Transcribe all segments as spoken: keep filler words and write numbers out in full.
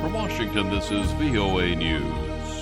From Washington, this is V O A News.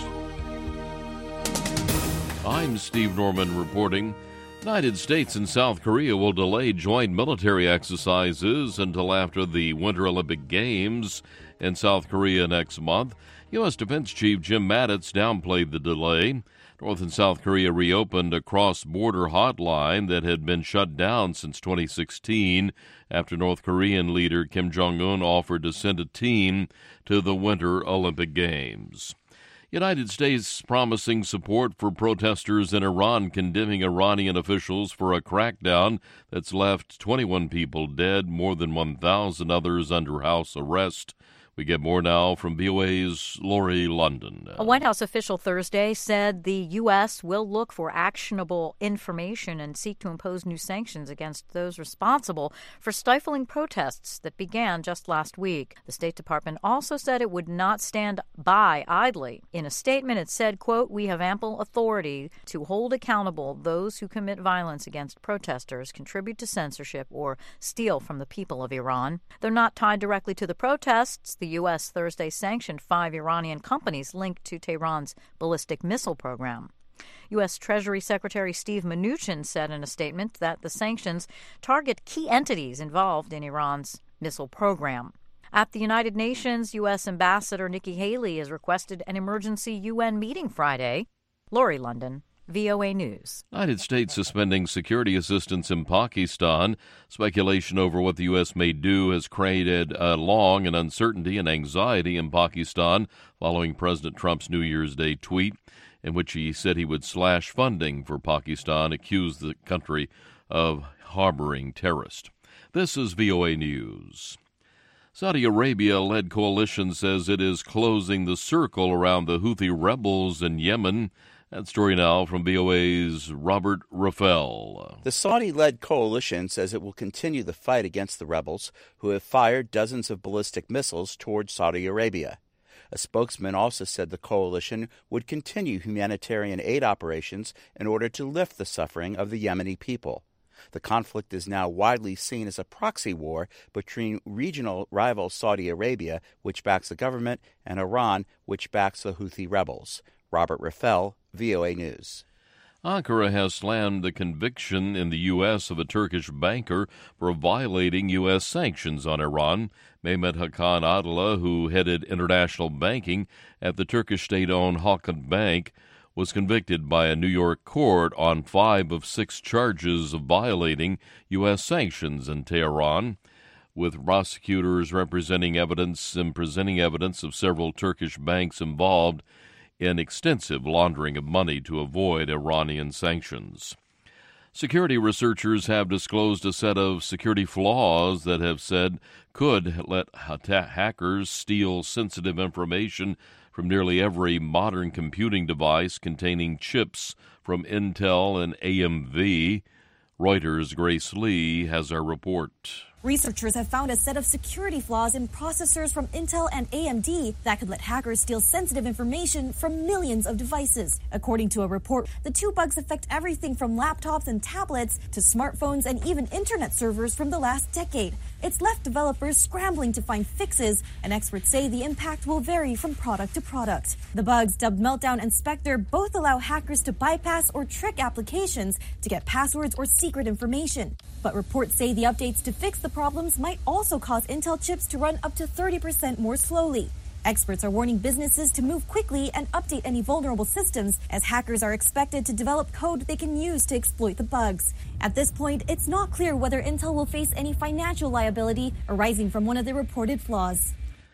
I'm Steve Norman reporting. United States and South Korea will delay joint military exercises until after the Winter Olympic Games in South Korea next month. U S. Defense Chief Jim Mattis downplayed the delay. North and South Korea reopened a cross-border hotline that had been shut down since twenty sixteen after North Korean leader Kim Jong-un offered to send a team to the Winter Olympic Games. United States promising support for protesters in Iran, condemning Iranian officials for a crackdown that's left twenty-one people dead, more than one thousand others under house arrest. We get more now from V O A's Lori London. A White House official Thursday said the U S will look for actionable information and seek to impose new sanctions against those responsible for stifling protests that began just last week. The State Department also said it would not stand by idly. In a statement, it said, quote, "We have ample authority to hold accountable those who commit violence against protesters, contribute to censorship, or steal from the people of Iran." They're not tied directly to the protests. The U S. Thursday sanctioned five Iranian companies linked to Tehran's ballistic missile program. U S. Treasury Secretary Steve Mnuchin said in a statement that the sanctions target key entities involved in Iran's missile program. At the United Nations, U S. Ambassador Nikki Haley has requested an emergency U N meeting Friday. Lori London, V O A News. United States suspending security assistance in Pakistan. Speculation over what the U S may do has created a long and uncertainty and anxiety in Pakistan following President Trump's New Year's Day tweet in which he said he would slash funding for Pakistan, accused the country of harboring terrorists. This is V O A News. Saudi Arabia-led coalition says it is closing the circle around the Houthi rebels in Yemen. That story now from V O A's Robert Raffel. The Saudi-led coalition says it will continue the fight against the rebels who have fired dozens of ballistic missiles toward Saudi Arabia. A spokesman also said the coalition would continue humanitarian aid operations in order to lift the suffering of the Yemeni people. The conflict is now widely seen as a proxy war between regional rival Saudi Arabia, which backs the government, and Iran, which backs the Houthi rebels. Robert Raffel, V O A News. Ankara has slammed the conviction in the U S of a Turkish banker for violating U S sanctions on Iran. Mehmet Hakan Adila, who headed international banking at the Turkish state-owned Halkbank Bank, was convicted by a New York court on five of six charges of violating U S sanctions in Tehran, with prosecutors representing evidence and presenting evidence of several Turkish banks involved in extensive laundering of money to avoid Iranian sanctions. Security researchers have disclosed a set of security flaws that have said could let hackers steal sensitive information from nearly every modern computing device containing chips from Intel and A M D. Reuters' Grace Lee has our report. Researchers have found a set of security flaws in processors from Intel and A M D that could let hackers steal sensitive information from millions of devices. According to a report, the two bugs affect everything from laptops and tablets to smartphones and even internet servers from the last decade. It's left developers scrambling to find fixes, and experts say the impact will vary from product to product. The bugs, dubbed Meltdown and Spectre, both allow hackers to bypass or trick applications to get passwords or secret information. But reports say the updates to fix the problems might also cause Intel chips to run up to thirty percent more slowly. Experts are warning businesses to move quickly and update any vulnerable systems, as hackers are expected to develop code they can use to exploit the bugs. At this point, it's not clear whether Intel will face any financial liability arising from one of the reported flaws.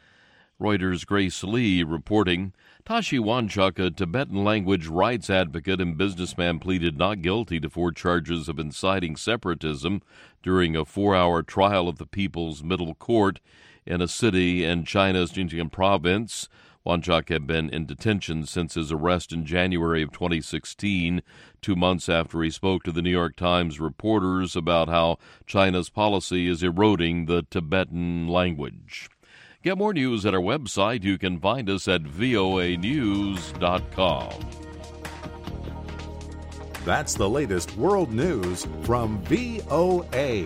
Reuters' Grace Lee reporting. Tashi Wanchuk, a Tibetan language rights advocate and businessman, pleaded not guilty to four charges of inciting separatism during a four-hour trial of the People's Middle Court in a city in China's Xinjiang province. Wanchuk had been in detention since his arrest in January of twenty sixteen, two months after he spoke to the New York Times reporters about how China's policy is eroding the Tibetan language. Get more news at our website. You can find us at V O A news dot com. That's the latest world news from V O A.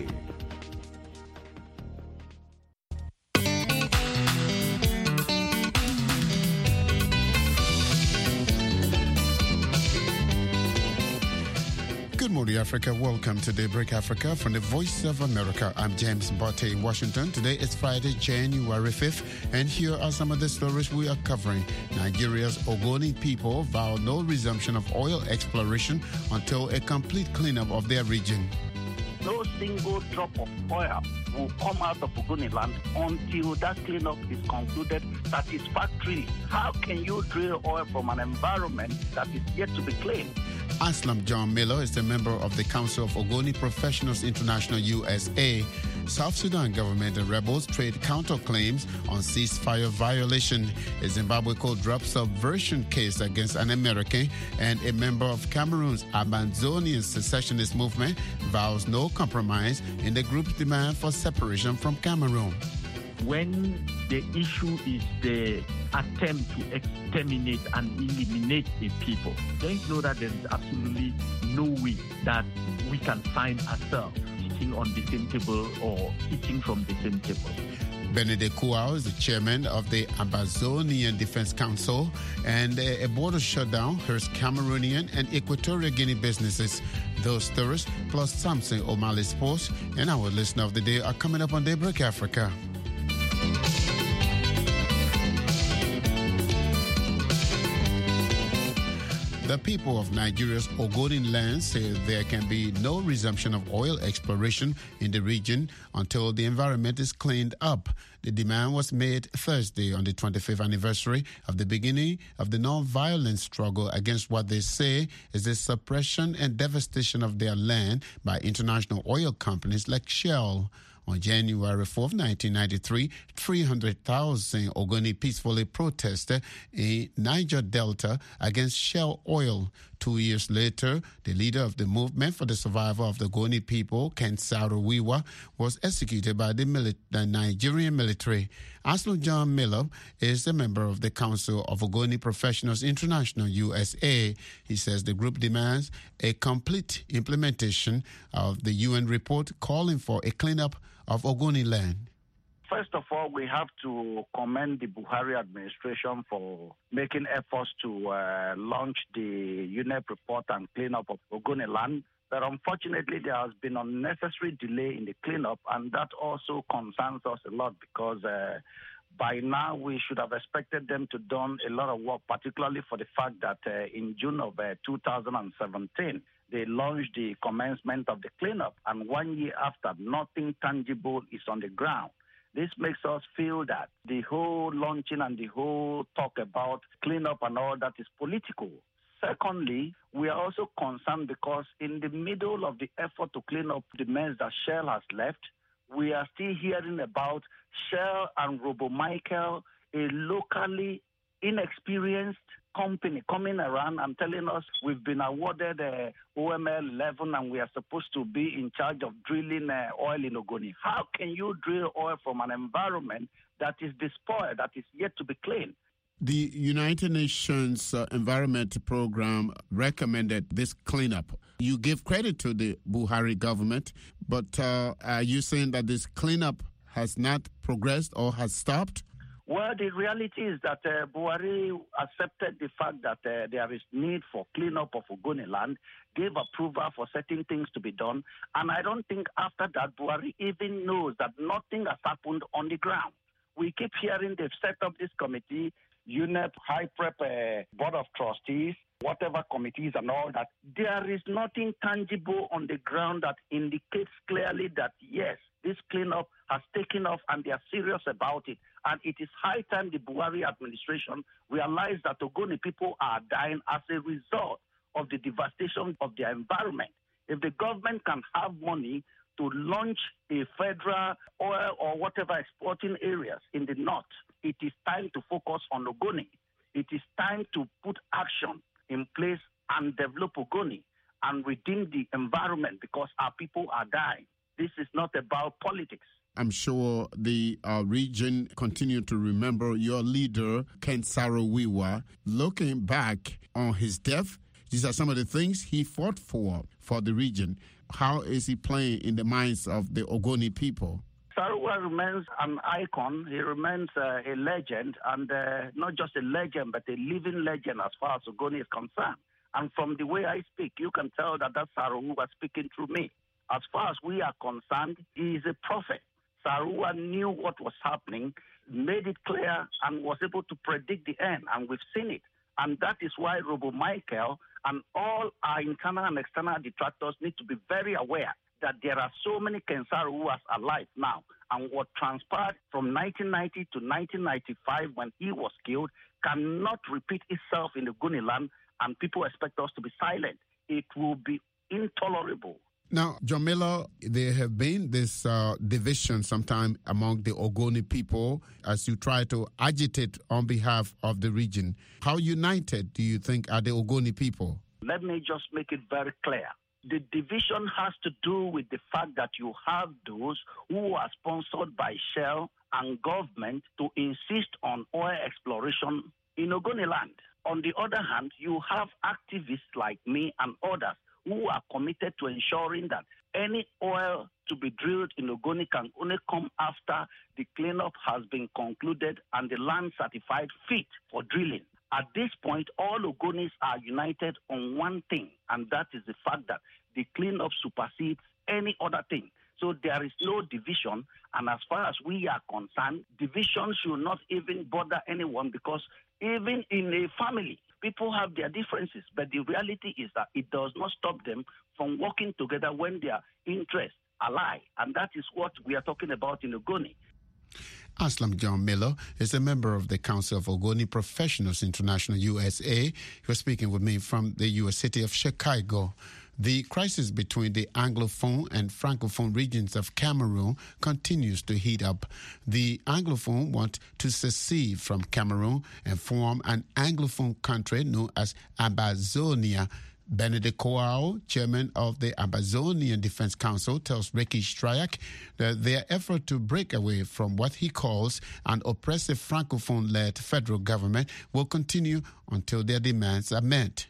Saudi Africa. Welcome to Daybreak Africa from the Voice of America. I'm James Botte in Washington. Today is Friday, January fifth, and here are some of the stories we are covering. Nigeria's Ogoni people vow no resumption of oil exploration until a complete cleanup of their region. No single drop of oil will come out of Ogoni land until that cleanup is concluded satisfactorily. How can you drill oil from an environment that is yet to be cleaned? Aslam John Miller is a member of the Council of Ogoni Professionals International U S A. South Sudan government and rebels trade counterclaims on ceasefire violation. A Zimbabwe court drops subversion case against an American, and a member of Cameroon's Amazonian secessionist movement vows no compromise in the group's demand for separation from Cameroon. When the issue is the attempt to exterminate and eliminate a people, then know that there is absolutely no way that we can find ourselves sitting on the same table or eating from the same table. Benedict Kouao is the chairman of the Amazonian Defense Council, and a border shutdown hurts Cameroonian and Equatorial Guinea businesses. Those stories, plus Samson O'Malley Sports and our listener of the day are coming up on Daybreak Africa. The people of Nigeria's Ogoni land say there can be no resumption of oil exploration in the region until the environment is cleaned up. The demand was made Thursday on the twenty-fifth anniversary of the beginning of the non-violent struggle against what they say is the suppression and devastation of their land by international oil companies like Shell. On January fourth, nineteen ninety-three, three hundred thousand Ogoni peacefully protested in Niger Delta against Shell Oil. Two years later, the leader of the movement for the survival of the Ogoni people, Ken Saro-Wiwa, was executed by the, mili- the Nigerian military. Aslam John Miller is a member of the Council of Ogoni Professionals International U S A. He says the group demands a complete implementation of the U N report calling for a cleanup of Ogoni land. First of all, we have to commend the Buhari administration for making efforts to uh, launch the U N E P report and cleanup of Ogoni land. But unfortunately, there has been unnecessary delay in the cleanup, and that also concerns us a lot because uh, by now we should have expected them to done a lot of work, particularly for the fact that uh, in June of uh, two thousand seventeen, they launched the commencement of the cleanup, and one year after, nothing tangible is on the ground. This makes us feel that the whole launching and the whole talk about cleanup and all that is political. Secondly, we are also concerned because in the middle of the effort to clean up the mess that Shell has left, we are still hearing about Shell and Robo-Michael, a locally inexperienced company coming around and telling us we've been awarded uh, O M L eleven and we are supposed to be in charge of drilling uh, oil in Ogoni. How can you drill oil from an environment that is despoiled, that is yet to be cleaned? The United Nations uh, Environment Program recommended this cleanup. You give credit to the Buhari government, but uh, are you saying that this cleanup has not progressed or has stopped? Well, the reality is that uh, Buhari accepted the fact that uh, there is need for cleanup of Ogoni land, gave approval for certain things to be done, and I don't think after that Buhari even knows that nothing has happened on the ground. We keep hearing they've set up this committee, U N E P, High Prep uh, Board of Trustees, whatever committees and all that. There is nothing tangible on the ground that indicates clearly that, yes, this cleanup has taken off and they are serious about it. And it is high time the Buhari administration realized that Ogoni people are dying as a result of the devastation of their environment. If the government can have money to launch a federal oil or whatever exporting areas in the north, it is time to focus on Ogoni. It is time to put action in place and develop Ogoni and redeem the environment because our people are dying. This is not about politics. I'm sure the uh, region continue to remember your leader, Ken Saro-Wiwa. Looking back on his death, these are some of the things he fought for, for the region. How is he playing in the minds of the Ogoni people? Saro-Wiwa remains an icon. He remains uh, a legend, and uh, not just a legend, but a living legend as far as Ogoni is concerned. And from the way I speak, you can tell that that's Saruwa speaking through me. As far as we are concerned, he is a prophet. Saruwa knew what was happening, made it clear, and was able to predict the end, and we've seen it. And that is why Robo Michael and all our internal and external detractors need to be very aware that there are so many Ken Saruwas alive now. And what transpired from nineteen ninety to nineteen ninety-five when he was killed cannot repeat itself in the Ogoni land, and people expect us to be silent. It will be intolerable. Now, John Miller, there have been this uh, division sometime among the Ogoni people as you try to agitate on behalf of the region. How united do you think are the Ogoni people? Let me just make it very clear. The division has to do with the fact that you have those who are sponsored by Shell and government to insist on oil exploration in Ogoni land. On the other hand, you have activists like me and others who are committed to ensuring that any oil to be drilled in Ogoni can only come after the cleanup has been concluded and the land certified fit for drilling. At this point, all Ogonis are united on one thing, and that is the fact that the cleanup supersedes any other thing. So there is no division, and as far as we are concerned, division should not even bother anyone, because even in a family, people have their differences, but the reality is that it does not stop them from working together when their interests ally, and that is what we are talking about in Ogoni. Aslam John Miller is a member of the Council of Ogoni Professionals International, U S A. He was speaking with me from the U S city of Chicago. The crisis between the Anglophone and Francophone regions of Cameroon continues to heat up. The Anglophone want to secede from Cameroon and form an Anglophone country known as Ambazonia. Benedict Coao, chairman of the Ambazonian Defense Council, tells Ricky Stryak that their effort to break away from what he calls an oppressive Francophone-led federal government will continue until their demands are met.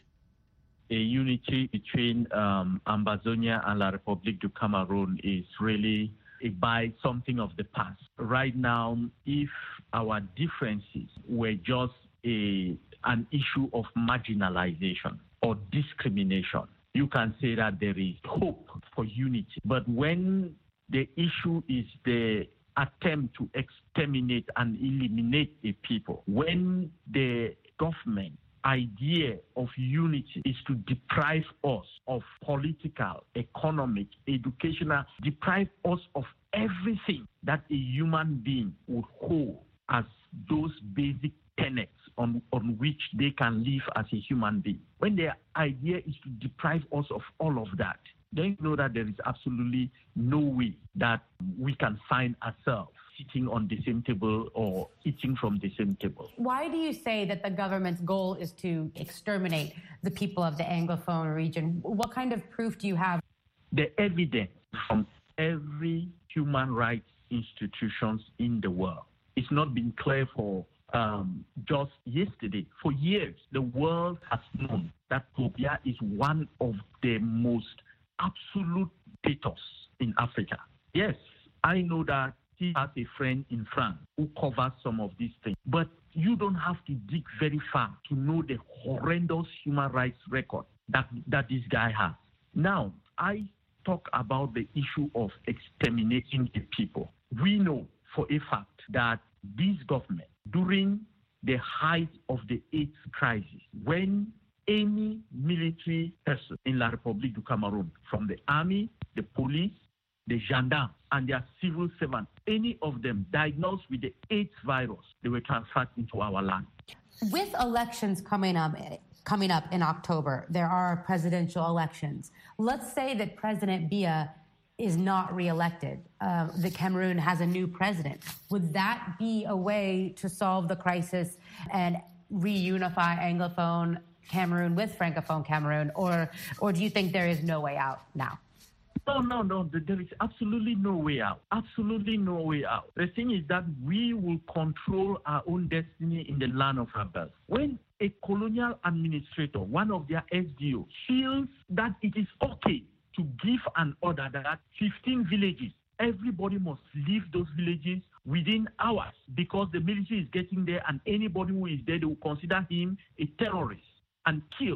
A unity between um, Ambazonia and La République du Cameroun is really by something of the past. Right now, if our differences were just a an issue of marginalization or discrimination, you can say that there is hope for unity. But when the issue is the attempt to exterminate and eliminate a people, when the government idea of unity is to deprive us of political, economic, educational, deprive us of everything that a human being would hold as those basic tenets on, on which they can live as a human being. When their idea is to deprive us of all of that, then you know that there is absolutely no way that we can find ourselves sitting on the same table or eating from the same table. Why do you say that the government's goal is to exterminate the people of the Anglophone region? What kind of proof do you have? The evidence from every human rights institutions in the world. It's not been clear for um, just yesterday. For years, the world has known that Tobia is one of the most absolute dictators in Africa. Yes, I know that he has a friend in France who covers some of these things. But you don't have to dig very far to know the horrendous human rights record that, that this guy has. Now, I talk about the issue of exterminating the people. We know for a fact that this government, during the height of the AIDS crisis, when any military person in La République du Cameroun, from the army, the police, the gendarmes, and their civil servants, any of them diagnosed with the AIDS virus, they were transferred into our land. With elections coming up, coming up in October, there are presidential elections. Let's say that President Biya is not reelected. Uh, the Cameroon has a new president. Would that be a way to solve the crisis and reunify Anglophone Cameroon with Francophone Cameroon, or or do you think there is no way out now? No, no, no. There is absolutely no way out. Absolutely no way out. The thing is that we will control our own destiny in the land of our birth. When a colonial administrator, one of their S D O, feels that it is okay to give an order that fifteen villages, everybody must leave those villages within hours because the military is getting there, and anybody who is there, they will consider him a terrorist and kill.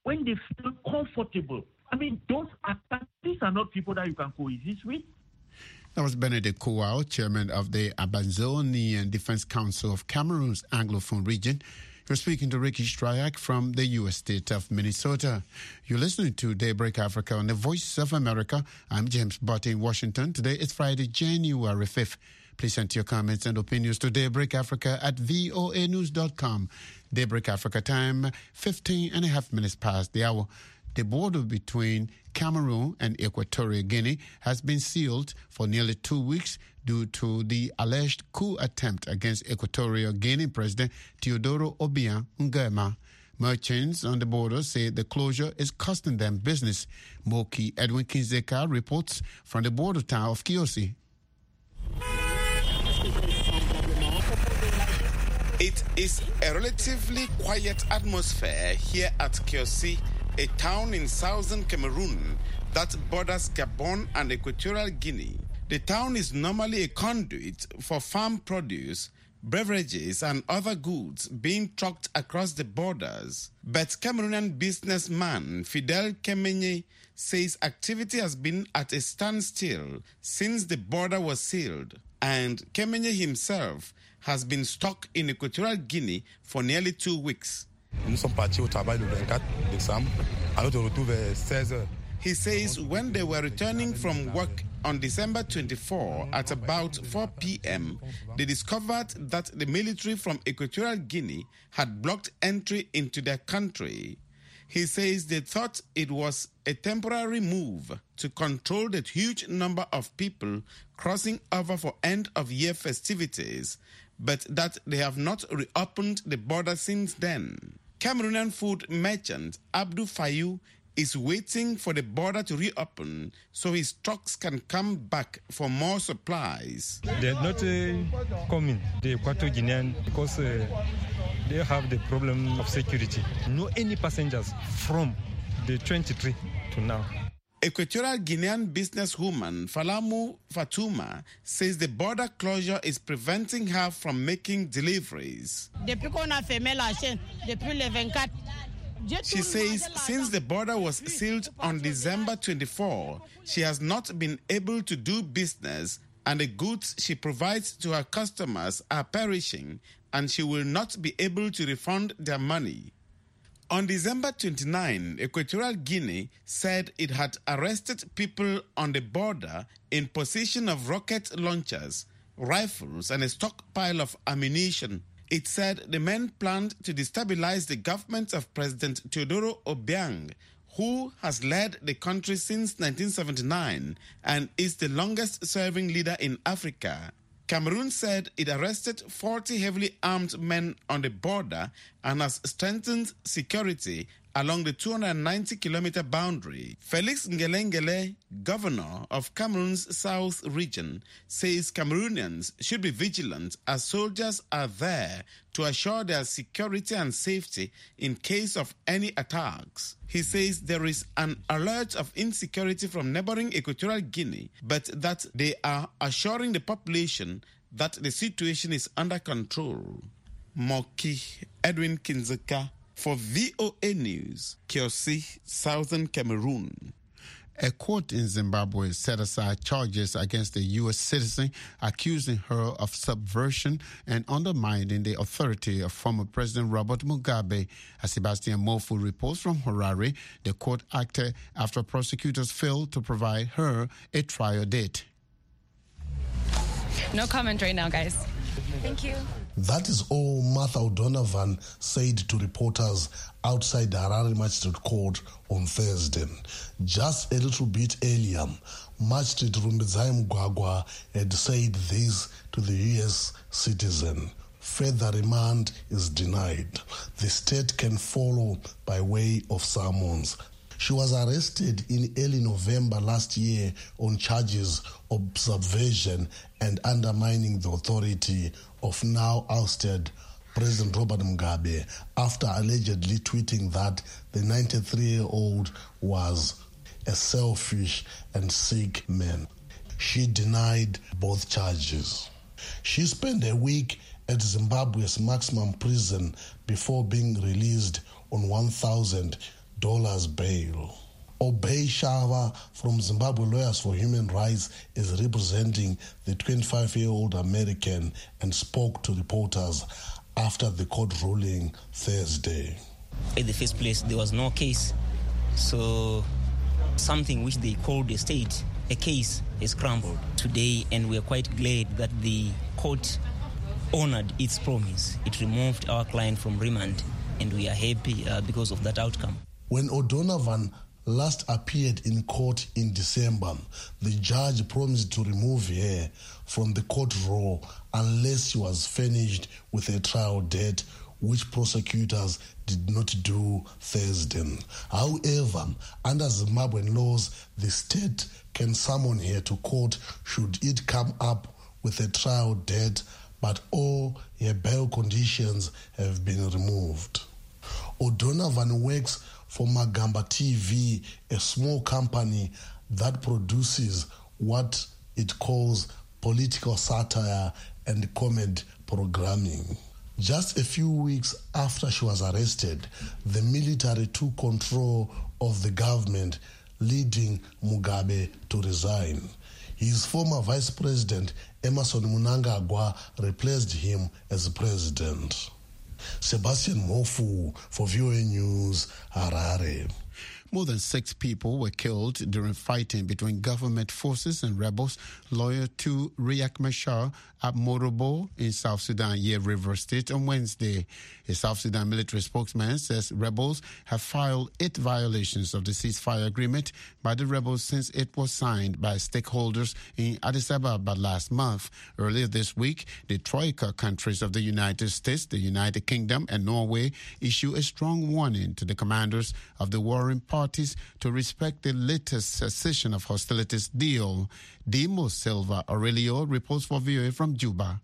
when they feel comfortable. I mean, those are, these are not people that you can coexist with. That was Benedict Kowal, chairman of the Amazonian Defense Council of Cameroon's Anglophone region. You're speaking to Ricky Stryak from the U S state of Minnesota. You're listening to Daybreak Africa on the Voice of America. I'm James Butt in Washington. Today is Friday, January fifth. Please send your comments and opinions to Daybreak Africa at voa news dot com. Daybreak Africa time, fifteen and a half minutes past the hour. The border between Cameroon and Equatorial Guinea has been sealed for nearly two weeks due to the alleged coup attempt against Equatorial Guinea President Teodoro Obiang Nguema. Merchants on the border say the closure is costing them business. Moki Edwin Kinzeka reports from the border town of Kiosi. It is a relatively quiet atmosphere here at Kiosi, a town in southern Cameroon that borders Gabon and Equatorial Guinea. The town is normally a conduit for farm produce, beverages and other goods being trucked across the borders. But Cameroonian businessman Fidel Kemenye says activity has been at a standstill since the border was sealed, and Kemenye himself has been stuck in Equatorial Guinea for nearly two weeks. He says when they were returning from work on December twenty-fourth at about four p.m., they discovered that the military from Equatorial Guinea had blocked entry into their country. He says they thought it was a temporary move to control the huge number of people crossing over for end-of-year festivities, but that they have not reopened the border since then. Cameroonian food merchant Abdou Fayou is waiting for the border to reopen so his trucks can come back for more supplies. They're not uh, coming, the Equatorial Guinean, because uh, they have the problem of security. No any passengers from the twenty-three to now. Equatorial Guinean businesswoman Falamu Fatuma says the border closure is preventing her from making deliveries. She says since the border was sealed on December twenty-fourth, she has not been able to do business, and the goods she provides to her customers are perishing, and she will not be able to refund their money. On December twenty-ninth, Equatorial Guinea said it had arrested people on the border in possession of rocket launchers, rifles, and a stockpile of ammunition. It said the men planned to destabilize the government of President Teodoro Obiang, who has led the country since nineteen seventy-nine and is the longest-serving leader in Africa. Cameroon said it arrested forty heavily armed men on the border and has strengthened security along the two hundred ninety kilometer boundary. Felix Ngelengele, governor of Cameroon's South region, says Cameroonians should be vigilant as soldiers are there to assure their security and safety in case of any attacks. He says there is an alert of insecurity from neighboring Equatorial Guinea, but that they are assuring the population that the situation is under control. Moki Edwin Kinzeka for V O A News, Kiosi, Southern Cameroon. A court in Zimbabwe set aside charges against a U S citizen accusing her of subversion and undermining the authority of former President Robert Mugabe. As Sebastian Mofu reports from Harare, the court acted after prosecutors failed to provide her a trial date. No comment right now, guys. Thank you. That is all Martha O'Donovan said to reporters outside the Harare Magistrate Court on Thursday. Just a little bit earlier, Magistrate Rumbidzai Mugwagwa had said this to the U S citizen. Further remand is denied. The state can follow by way of summons. She was arrested in early November last year on charges of subversion and undermining the authority of now ousted President Robert Mugabe after allegedly tweeting that the ninety-three-year-old was a selfish and sick man. She denied both charges. She spent a week at Zimbabwe's maximum prison before being released on one thousand dollars bail. Obey Shava from Zimbabwe Lawyers for Human Rights is representing the twenty-five-year-old American and spoke to reporters after the court ruling Thursday. In the first place, there was no case. So something which they called a state, a case, is crumbled today, and we are quite glad that the court honored its promise. It removed our client from remand, and we are happy uh, because of that outcome. When O'Donovan last appeared in court in December, the judge promised to remove her from the court row unless she was furnished with a trial date, which prosecutors did not do Thursday. However, under Zimbabwean laws, the state can summon her to court should it come up with a trial date, but all her bail conditions have been removed. O'Donovan works for Magamba T V, a small company that produces what it calls political satire and comedy programming. Just a few weeks after she was arrested, the military took control of the government, leading Mugabe to resign. His former vice president, Emmerson Mnangagwa, replaced him as president. Sebastian Mofu for V O A News, Harare. More than six people were killed during fighting between government forces and rebels loyal to Riek Machar at Morobo in South Sudan, Yei River State on Wednesday. A South Sudan military spokesman says rebels have filed eight violations of the ceasefire agreement by the rebels since it was signed by stakeholders in Addis Ababa last month. Earlier this week, the Troika countries of the United States, the United Kingdom, and Norway issued a strong warning to the commanders of the warring parties to respect the latest cessation of hostilities deal. Dimo Silva Aurelio reports for V O A from Juba.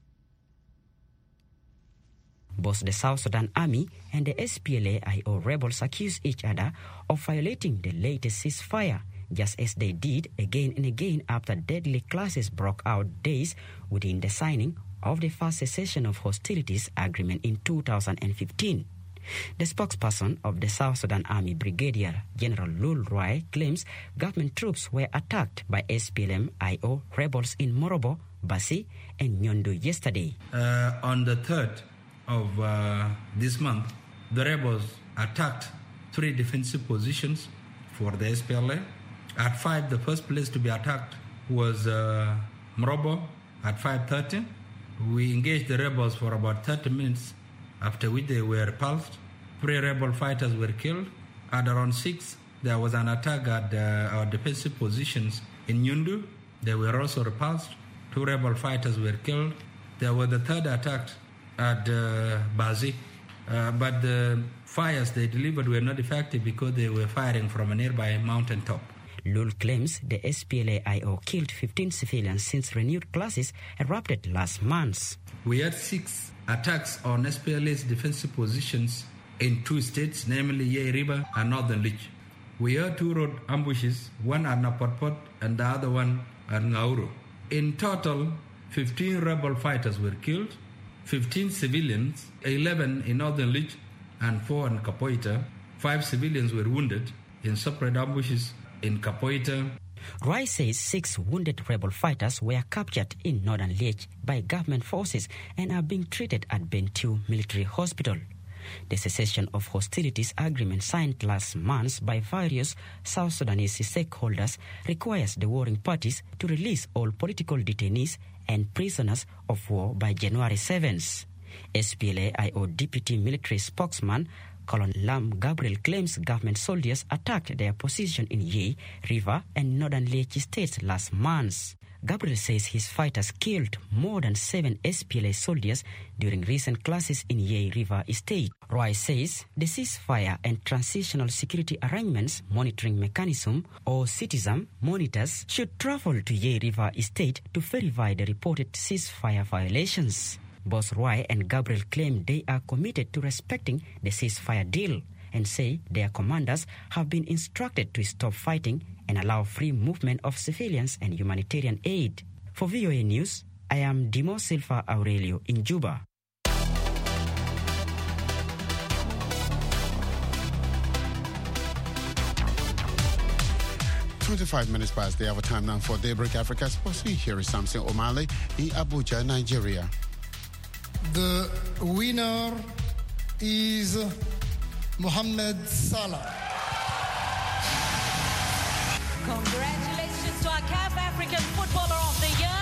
Both the South Sudan Army and the S P L A I O rebels accuse each other of violating the latest ceasefire, just as they did again and again after deadly clashes broke out days within the signing of the first cessation of hostilities agreement in two thousand fifteen. The spokesperson of the South Sudan Army, Brigadier General Lul Roy, claims government troops were attacked by S P L M I O rebels in Morobo, Basi, and Nyondu yesterday. Uh, on the third of uh, this month, the rebels attacked three defensive positions for the S P L A. At five, the first place to be attacked was uh, Morobo at five thirty. We engaged the rebels for about thirty minutes, after which they were repulsed. Three rebel fighters were killed. At around six, there was an attack at uh, our defensive positions in Nyundu. They were also repulsed. Two rebel fighters were killed. There was the third attack at uh, Bazi. Uh, but the fires they delivered were not effective because they were firing from a nearby mountain top. Lul claims the S P L A I O killed fifteen civilians since renewed clashes erupted last month. We had six attacks on S P L A's defensive positions in two states, namely Yei River and Northern Lich. We had two road ambushes, one at Napotpot and the other one at Nauru. In total, fifteen rebel fighters were killed, fifteen civilians, eleven in Northern Lich and four in Kapoita. Five civilians were wounded in separate ambushes in Kapoita. Roy says six wounded rebel fighters were captured in Northern Lich by government forces and are being treated at Bentiu Military Hospital. The cessation of hostilities agreement signed last month by various South Sudanese stakeholders requires the warring parties to release all political detainees and prisoners of war by January seventh. S P L A I O deputy military spokesman Colonel Lam Gabriel claims government soldiers attacked their position in Yei River and Northern Lake states last month. Gabriel says his fighters killed more than seven S P L A soldiers during recent clashes in Yei River State. Roy says the ceasefire and transitional security arrangements monitoring mechanism or citizen monitors should travel to Yei River State to verify the reported ceasefire violations. Both Roy and Gabriel claim they are committed to respecting the ceasefire deal and say their commanders have been instructed to stop fighting and allow free movement of civilians and humanitarian aid. For V O A News, I am Dimo Silva Aurelio in Juba. twenty-five minutes past the hour time now for Daybreak Africa Sports. Here is Samson Omale in Abuja, Nigeria. The winner is Mohamed Salah. Congratulations to our C A F African Footballer of the Year.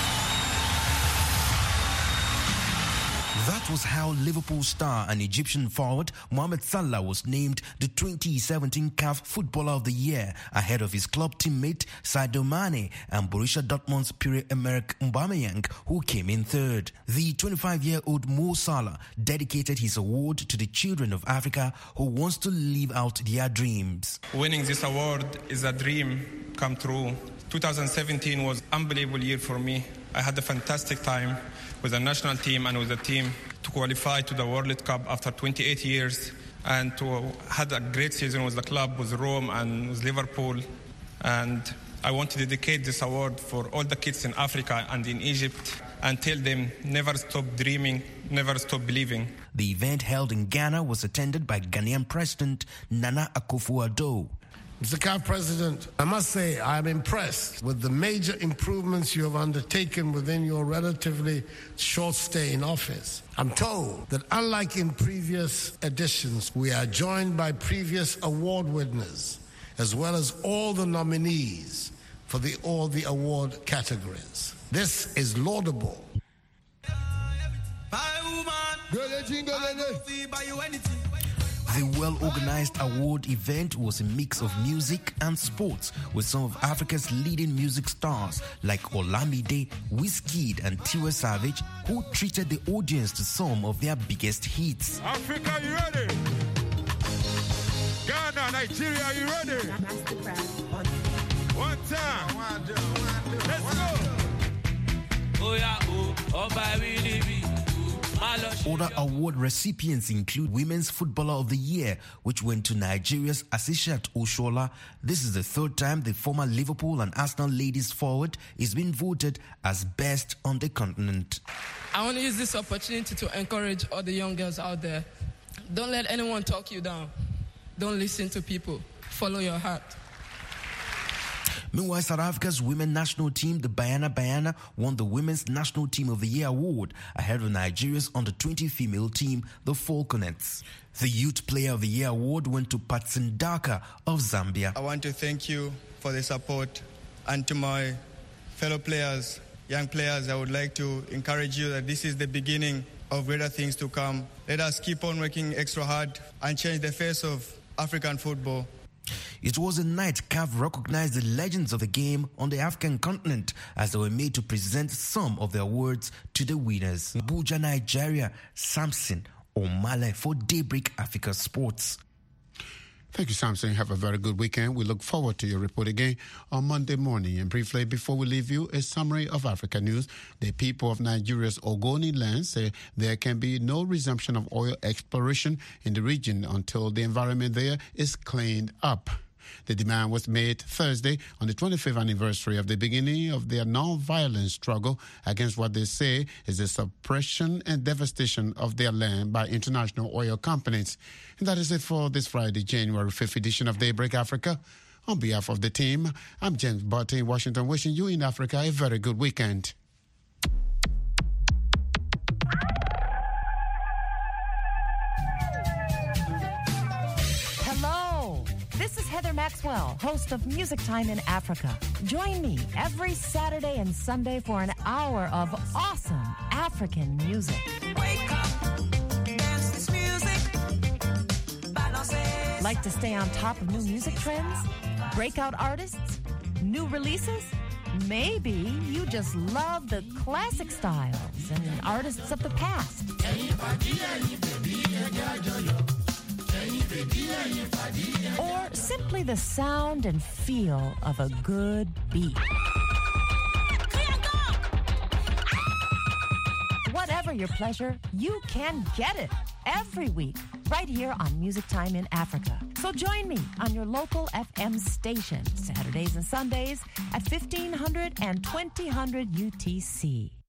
That was how Liverpool star and Egyptian forward Mohamed Salah was named the twenty seventeen C A F Footballer of the Year ahead of his club teammate Sadio Mane and Borussia Dortmund's Pierre-Emerick Aubameyang, who came in third. The twenty-five-year-old Mo Salah dedicated his award to the children of Africa who wants to live out their dreams. Winning this award is a dream come true. twenty seventeen was an unbelievable year for me. I had a fantastic time with the national team and with the team to qualify to the World Cup after twenty-eight years and to had a great season with the club, with Rome and with Liverpool. And I want to dedicate this award for all the kids in Africa and in Egypt and tell them never stop dreaming, never stop believing. The event held in Ghana was attended by Ghanaian President Nana Akufo-Addo. Mister C A F President, I must say I am impressed with the major improvements you have undertaken within your relatively short stay in office. I'm told that unlike in previous editions, we are joined by previous award winners, as well as all the nominees for the, all the award categories. This is laudable. The well-organized award event was a mix of music and sports with some of Africa's leading music stars like Olamide, Wizkid and Tiwa Savage, who treated the audience to some of their biggest hits. Africa, you ready? Ghana, Nigeria, you ready? One time. Let's go. Oh yeah, oh, oh, baby. Other award recipients include Women's Footballer of the Year, which went to Nigeria's Asishat Oshola. This is the third time the former Liverpool and Arsenal ladies forward is being voted as best on the continent. I want to use this opportunity to encourage all the young girls out there. Don't let anyone talk you down. Don't listen to people. Follow your heart. Meanwhile, South Africa's women national team, the Banyana Banyana, won the Women's National Team of the Year award ahead of Nigeria's under twenty female team, the Falconets. The Youth Player of the Year award went to Patsindaka of Zambia. I want to thank you for the support, and to my fellow players, young players, I would like to encourage you that this is the beginning of greater things to come. Let us keep on working extra hard and change the face of African football. It was a night C A F recognized the legends of the game on the African continent as they were made to present some of the awards to the winners. Abuja, Nigeria, Samson Omale for Daybreak Africa Sports. Thank you, Samson. Have a very good weekend. We look forward to your report again on Monday morning. And briefly, before we leave you, a summary of Africa news. The people of Nigeria's Ogoni land say there can be no resumption of oil exploration in the region until the environment there is cleaned up. The demand was made Thursday on the twenty-fifth anniversary of the beginning of their non-violent struggle against what they say is the suppression and devastation of their land by international oil companies. And that is it for this Friday, January fifth edition of Daybreak Africa. On behalf of the team, I'm James Barton in Washington, wishing you in Africa a very good weekend. This is Heather Maxwell, host of Music Time in Africa. Join me every Saturday and Sunday for an hour of awesome African music. Wake up, dance this music. Like to stay on top of new music trends? Breakout artists? New releases? Maybe you just love the classic styles and artists of the past. Or simply the sound and feel of a good beat. Whatever your pleasure, you can get it every week right here on Music Time in Africa. So join me on your local F M station Saturdays and Sundays at fifteen hundred and twenty hundred U T C.